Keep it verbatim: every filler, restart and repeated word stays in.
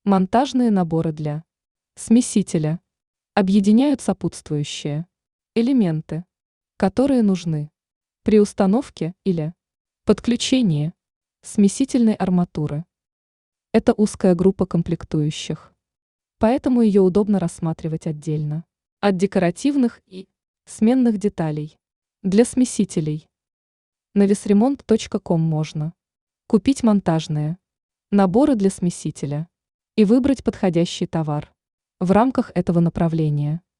Монтажные наборы для смесителя объединяют сопутствующие элементы, которые нужны при установке или подключении смесительной арматуры. Это узкая группа комплектующих, поэтому ее удобно рассматривать отдельно от декоративных и сменных деталей. Для смесителей на весремонт точка ком можно купить монтажные наборы для смесителя и выбрать подходящий товар в рамках этого направления.